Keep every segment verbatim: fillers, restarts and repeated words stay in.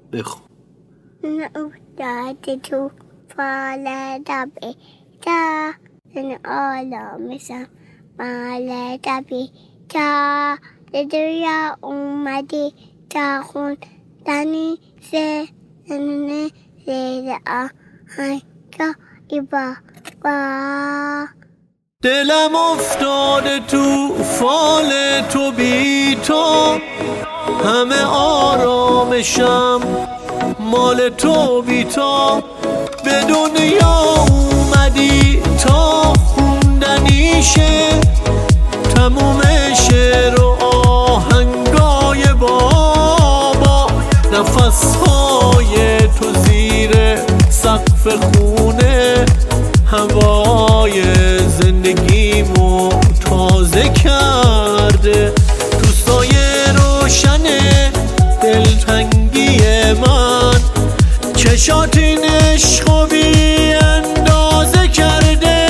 بخون. افتاده تو فال دبی تا من آلامشم مال دبی تا به دنیا اومدی تا خوندنی سنن زیر آهنگا ایبا با دلم افتاده تو فال تو بی تو، همه آرامشم مال تو بی تو. به دنیا اومدی تا خوندنیشه تموم شعر و آهنگای بابا. نفسهای تو زیر سقف خونه هوای زندگیمو تازه کرده. تو سایه روشن دلتنگی من چشات این عشقو بی اندازه کرده.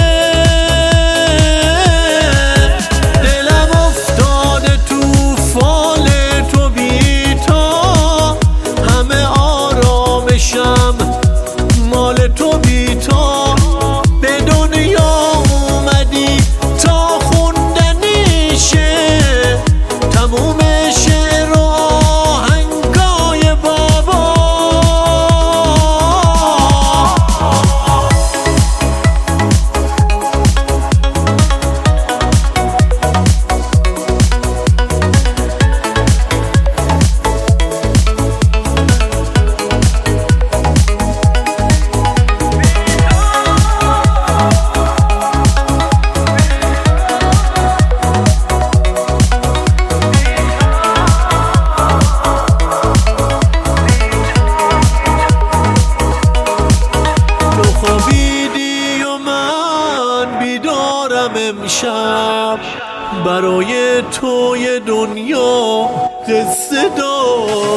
دلم افتاده تو فال تو بی تا، همه آرامشم مال تو بی تا. به دنیا اومدی تا خوندنیشه تموم شعر و آهنگای بابا. خوابیدی و من بیدارم امشب، برای توی دنیا قصه دارم.